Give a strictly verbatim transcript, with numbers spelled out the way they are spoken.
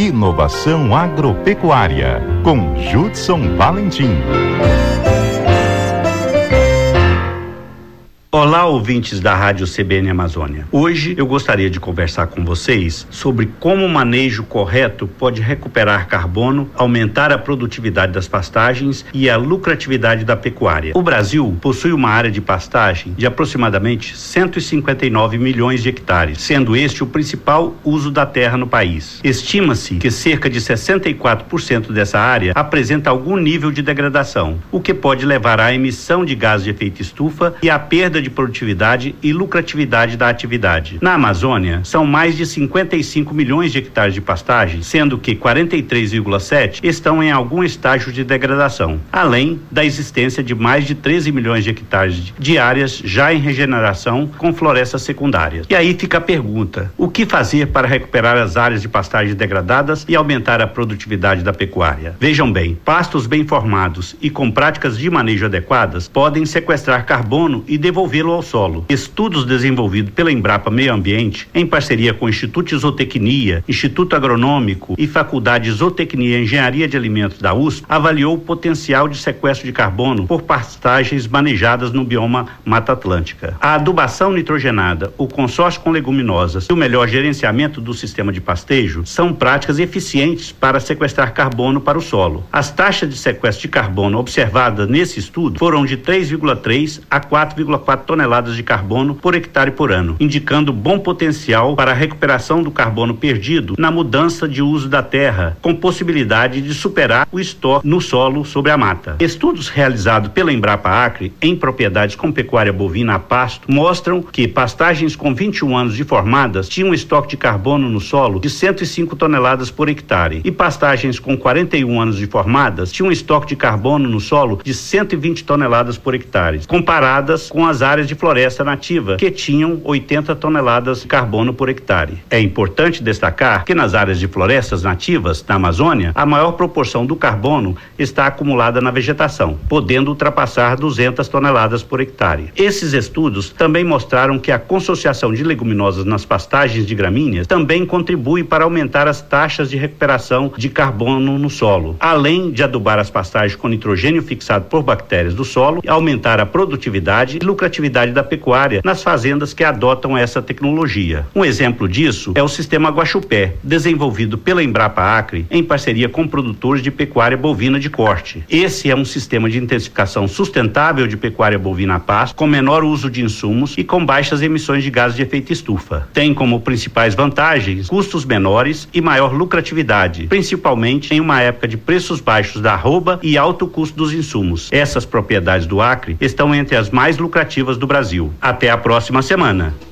Inovação Agropecuária, com Judson Valentim. Olá, ouvintes da Rádio C B N Amazônia. Hoje eu gostaria de conversar com vocês sobre como o manejo correto pode recuperar carbono, aumentar a produtividade das pastagens e a lucratividade da pecuária. O Brasil possui uma área de pastagem de aproximadamente cento e cinquenta e nove milhões de hectares, sendo este o principal uso da terra no país. Estima-se que cerca de sessenta e quatro por cento dessa área apresenta algum nível de degradação, o que pode levar à emissão de gases de efeito estufa e à perda de produtividade e lucratividade da atividade. Na Amazônia, são mais de cinquenta e cinco milhões de hectares de pastagem, sendo que quarenta e três vírgula sete estão em algum estágio de degradação, além da existência de mais de treze milhões de hectares de áreas já em regeneração com florestas secundárias. E aí fica a pergunta: o que fazer para recuperar as áreas de pastagem degradadas e aumentar a produtividade da pecuária? Vejam bem, pastos bem formados e com práticas de manejo adequadas podem sequestrar carbono e devolver ao solo. Estudos desenvolvidos pela Embrapa Meio Ambiente, em parceria com o Instituto de Zootecnia, Instituto Agronômico e Faculdade de Zootecnia e Engenharia de Alimentos da U S P, avaliou o potencial de sequestro de carbono por pastagens manejadas no bioma Mata Atlântica. A adubação nitrogenada, o consórcio com leguminosas e o melhor gerenciamento do sistema de pastejo são práticas eficientes para sequestrar carbono para o solo. As taxas de sequestro de carbono observadas nesse estudo foram de três vírgula três a quatro vírgula quatro toneladas de carbono por hectare por ano, indicando bom potencial para a recuperação do carbono perdido na mudança de uso da terra, com possibilidade de superar o estoque no solo sobre a mata. Estudos realizados pela Embrapa Acre em propriedades com pecuária bovina a pasto mostram que pastagens com vinte e um anos de formadas tinham um estoque de carbono no solo de cento e cinco toneladas por hectare e pastagens com quarenta e um anos de formadas tinham um estoque de carbono no solo de cento e vinte toneladas por hectare, comparadas com as áreas de floresta nativa, que tinham oitenta toneladas de carbono por hectare. É importante destacar que nas áreas de florestas nativas, na Amazônia, a maior proporção do carbono está acumulada na vegetação, podendo ultrapassar duzentas toneladas por hectare. Esses estudos também mostraram que a consociação de leguminosas nas pastagens de gramíneas também contribui para aumentar as taxas de recuperação de carbono no solo, além de adubar as pastagens com nitrogênio fixado por bactérias do solo e aumentar a produtividade e lucratividade da pecuária nas fazendas que adotam essa tecnologia. Um exemplo disso é o sistema Guaxupé, desenvolvido pela Embrapa Acre em parceria com produtores de pecuária bovina de corte. Esse é um sistema de intensificação sustentável de pecuária bovina a pasto, com menor uso de insumos e com baixas emissões de gases de efeito estufa. Tem como principais vantagens custos menores e maior lucratividade, principalmente em uma época de preços baixos da arroba e alto custo dos insumos. Essas propriedades do Acre estão entre as mais lucrativas do Brasil. Até a próxima semana.